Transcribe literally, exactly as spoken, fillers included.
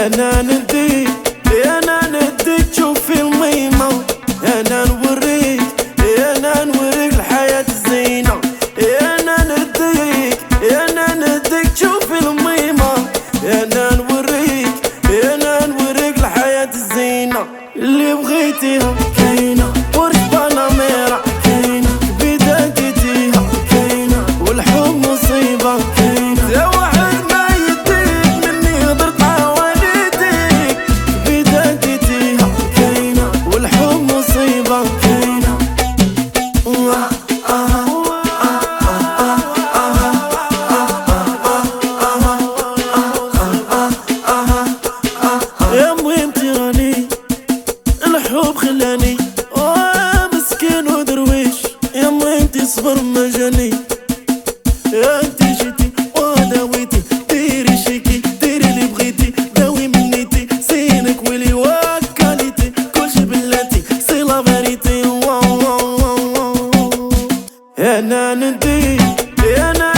انا نديك انا نديك تشوفي الميمة، انا نوريك انا نوريك الحياة الزينة، انا نديك انا نديك تشوفي الميمة، انا نوريك انا نوريك الحياة الزينة اللي بغيتيها كاينة ورك باناميرا كاينة بدايتيها كاينة والحب مصيبة كاينة يا واحد ما يديك مني غدرت عواليديك بدايتيها كاينة والحب مصيبة كاينة يا مهم تراني الحب خلاني آه مسكين ودرويش، يا ما انتي صبر مجاني، يا انتي جيتي وداويتي ديري شيكي ديري اللي بغيتي داوي منيتي سينك ولي وكاليتي كلشي بلاتي سي لا فيريتي واو واو واو. انا نديك انا